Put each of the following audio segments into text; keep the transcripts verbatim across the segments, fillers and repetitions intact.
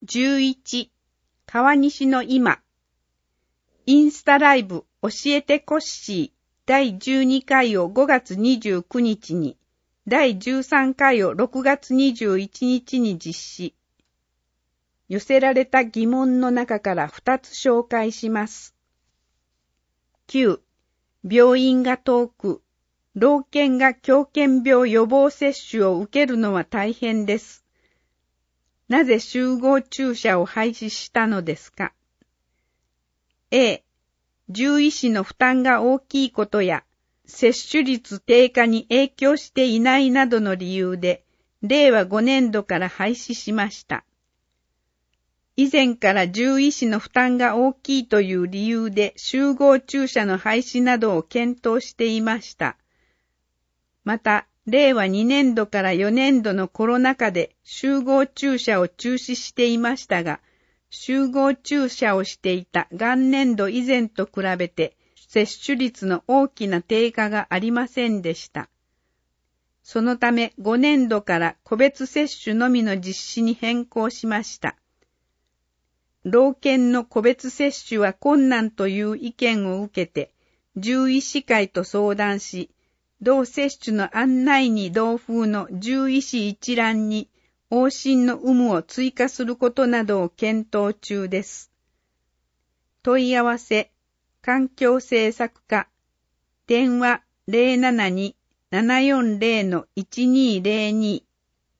じゅういち、川西の今。インスタライブ教えてコッシーだいじゅうにかいをごがつにじゅうくにちに、だいじゅうさんかいをろくがつにじゅういちにちに実施。寄せられた疑問の中からふたつ紹介します。きゅう、病院が遠く、老犬が狂犬病予防接種を受けるのは大変です。なぜ集合注射を廃止したのですか？ A、獣医師の負担が大きいことや、接種率低下に影響していないなどの理由で、れいわごねんどから廃止しました。以前から獣医師の負担が大きいという理由で集合注射の廃止などを検討していました。また、れいわにねんどからよねんどのコロナ禍で集合注射を中止していましたが、集合注射をしていた元年度以前と比べて接種率の大きな低下がありませんでした。そのためごねんどから個別接種のみの実施に変更しました。老犬の個別接種は困難という意見を受けて、獣医師会と相談し、同接種の案内に同封の獣医師一覧に往診の有無を追加することなどを検討中です。問い合わせ、環境政策課、電話 ゼロななに ななよんゼロ いちにゼロに。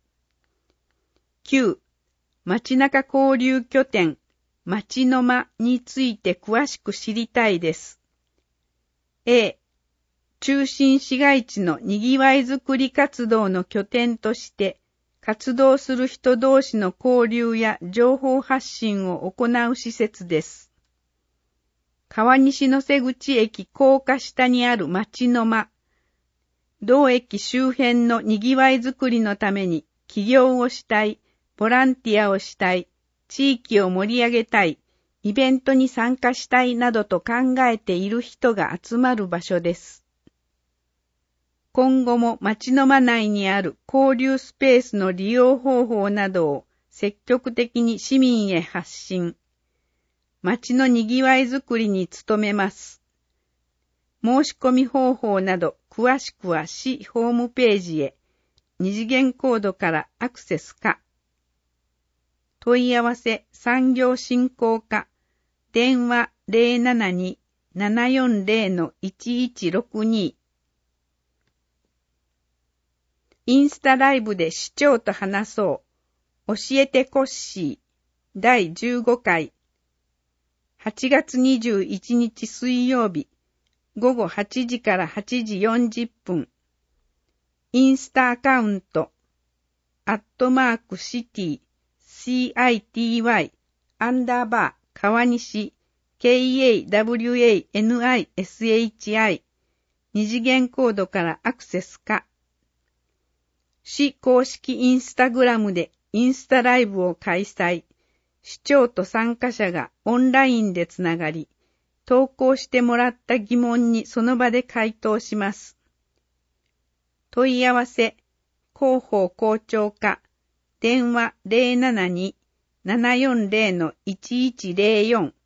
きゅう、街中交流拠点、街の間について詳しく知りたいです。A、中心市街地のにぎわいづくり活動の拠点として、活動する人同士の交流や情報発信を行う施設です。川西の瀬口駅高架下にある街の間。同駅周辺のにぎわいづくりのために起業をしたい、ボランティアをしたい、地域を盛り上げたい、イベントに参加したいなどと考えている人が集まる場所です。今後も街の間内にある交流スペースの利用方法などを積極的に市民へ発信。街のにぎわいづくりに努めます。申し込み方法など詳しくは市ホームページへ二次元コードからアクセスか。問い合わせ産業振興課、電話 ゼロななに ななよんゼロ いちいちろくに。インスタライブで市長と話そう。教えてコッシーだいじゅうごかい。はちがつにじゅういちにち水曜日、ごごはちじからはちじよんじゅっぷん。インスタアカウント、アットマークシティ、city、アンダーバー、川西、kawanishi、二次元コードからアクセスか。市公式インスタグラムでインスタライブを開催。市長と参加者がオンラインでつながり、投稿してもらった疑問にその場で回答します。問い合わせ、広報校長課、電話 ゼロななに ななよんゼロ いちいちゼロよん。